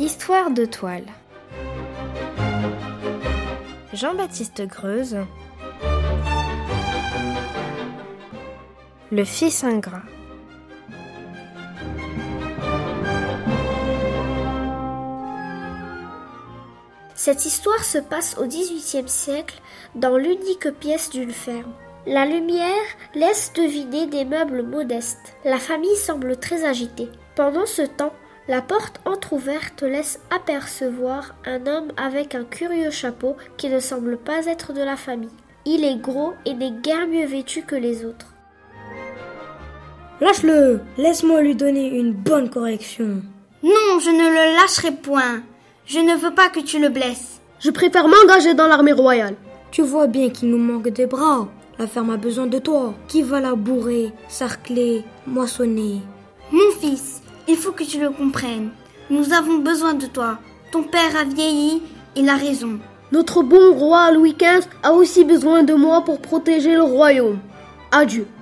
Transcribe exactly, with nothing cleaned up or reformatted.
Histoire de toile. Jean-Baptiste Greuze, le fils ingrat. Cette histoire se passe au dix-huitième siècle dans l'unique pièce d'une ferme. La lumière laisse deviner des meubles modestes. La famille semble très agitée. Pendant ce temps, la porte entr'ouverte laisse apercevoir un homme avec un curieux chapeau qui ne semble pas être de la famille. Il est gros et n'est guère mieux vêtu que les autres. Lâche-le, laisse-moi lui donner une bonne correction. Non, je ne le lâcherai point. Je ne veux pas que tu le blesses. Je préfère m'engager dans l'armée royale. Tu vois bien qu'il nous manque des bras. La ferme a besoin de toi. Qui va la bourrer, sarcler, moissonner? Mon fils, il faut que tu le comprennes. Nous avons besoin de toi. Ton père a vieilli, il a raison. Notre bon roi Louis quinze a aussi besoin de moi pour protéger le royaume. Adieu.